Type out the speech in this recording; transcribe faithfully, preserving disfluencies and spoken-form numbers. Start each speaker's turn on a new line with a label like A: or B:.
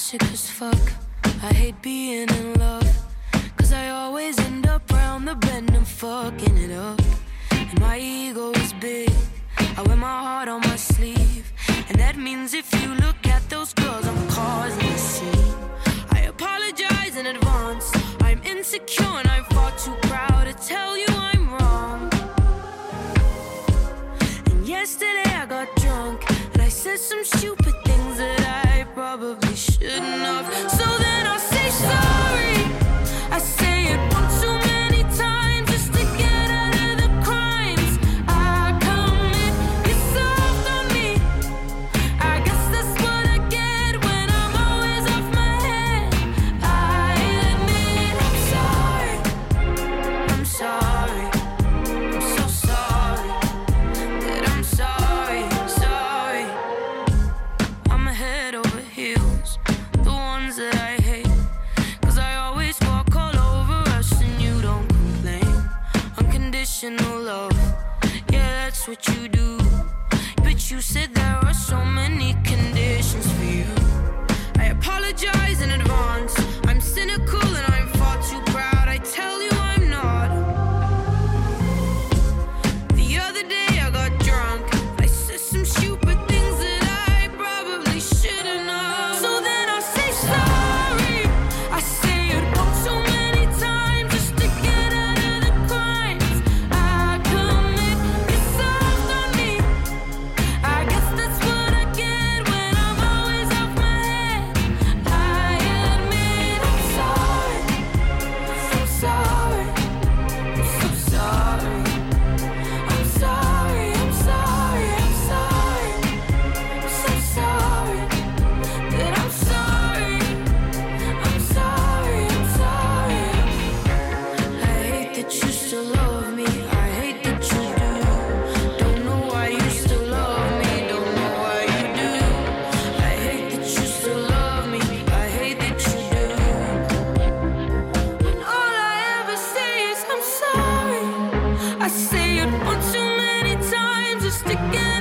A: toxic as fuck. I hate being in love, cause I always end up round the bend and fucking it up. And my ego is big, I wear my heart on my sleeve. And that means if you look at those girls, I'm causing a scene. I apologize in advance, I'm insecure and I'm far too proud to tell you I'm wrong. And yesterday I got drunk and I said some stupid things that I probably shouldn't have. So then I'll say sorry. I say it one too many times just to get out of the crimes I commit. You're soft on me, I guess that's what I get when I'm always off my head. I admit I'm sorry, I'm sorry, I'm so sorry that I'm sorry, sorry. I'm head over heels, the ones that I hate, cause I always walk all over us and you don't complain. Unconditional love, yeah, that's what you do. But you said there are so many conditions for you. I apologize in advance, I'm cynical and I'm far too proud. I tell you I'm not. The other day I got drunk, I said some stupid things that I probably shouldn't have. So then I'll say sorry. I say it one too many times just to get out of the crimes I commit. You're soft on me, I guess that's what I get when I'm always off my head. I admit I'm sorry, I'm sorry, I'm so sorry. I'm sorry, I'm sorry, I'm sorry, I'm so sorry that I'm sorry. I'm sorry, I'm sorry. I hate that you still love me, I hate that you do. Don't know why you still love me, don't know why you do. I hate that you still love me, I hate that you do. When all I ever say is I'm sorry, I say it one too many times just to get